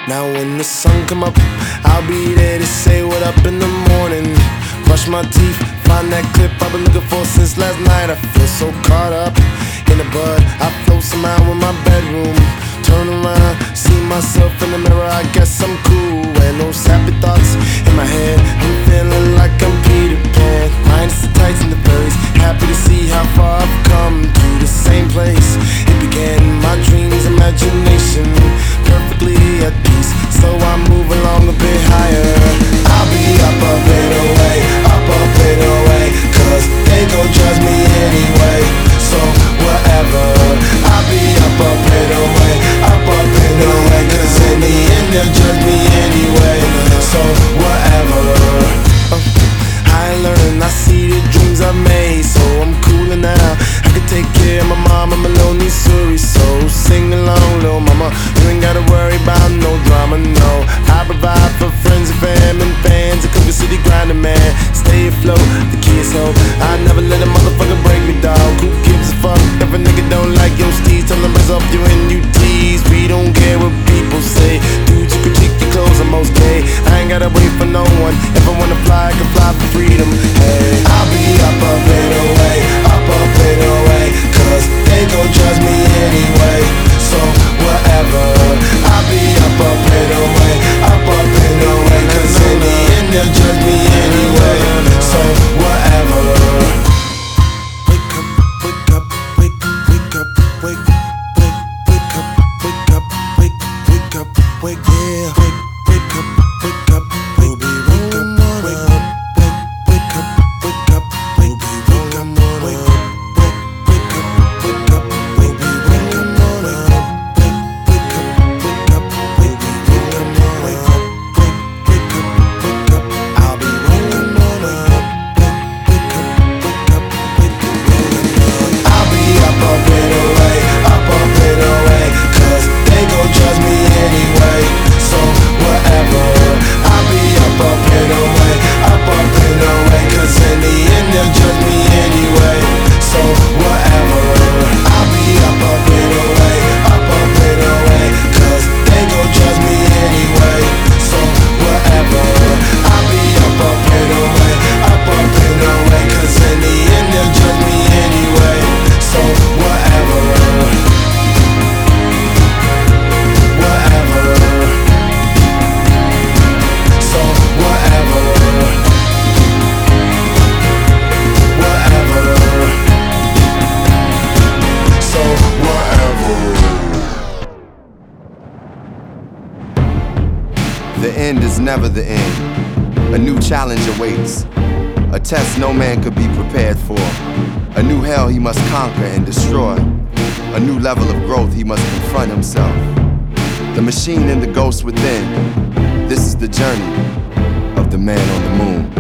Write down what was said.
Now when the sun come up, I'll be there to say what up in the morning. Brush my teeth, find that clip I've been looking for since last night. I feel so caught up in the bud, I float somehow in my bedroom. Turn around, see myself in the mirror, I guess I'm cool. And those happy thoughts in my head, I'm feeling like I'm Peter Pan. Minus the tights and the furries, happy to see how far I've come. To the same place it began, my dreams, imagination, perfectly at peace. So I move along a bit higher. I'll be up and away, up and away, cause they gon' judge me anyway. So whatever, I'll be up and away, up and away, cause in the end they'll judge me anyway. So whatever. I learn, I see the dreams I've made, so I'm cooler now. I can take care of my mom, I'm a lonely Suri. So sing along, little mama, you ain't gotta worry about no drama, no. I provide for friends and fam and fans, a Cooper City grinding man. Stay afloat, the kids hope I never let a motherfucker break me, dog. Who gives a fuck if a nigga don't like your steez? Tell them buzz up you and you tease. We don't care what people say. Dude, you critique your clothes on most day. I ain't gotta wait for no one. If I wanna fly, I can fly for freedom. Hey, I'll be up and away, up and away, cause they gon' judge me anyway. So whatever, I'll be up and away, up and away, cause in the end they'll judge me anyway. So whatever. Wake up, wake up, wake, wake up, wake, wake, wake up, wake up, wake, wake up, wake, yeah, wake, wake up, wake up, wake, wake up, wake, wake, wake up, wake up, wake, wake up, wake, wake, wake up, wake up, wake, wake up, wake up, wake, wake up, wake up, wake, wake up, wake up, wake, wake up, wake up. I'll be waking up, wake up, wake up, wake up, wake up. I'll be up and away, up and away, cause they gon' judge me anyway. So whatever, I'll be up and away, up and away, cause in the end they'll judge me anyway. So whatever, I'll be up and away, up and away, cause they gon' judge me anyway. So whatever, I'll be up and away, up and away, cause in the end they'll judge me anyway. So whatever, whatever. So whatever, whatever. So whatever. The end is never the end. A new challenge awaits. A test no man could be prepared for. A new hell he must conquer and destroy. A new level of growth he must confront himself. The machine and the ghost within. This is the journey of the man on the moon.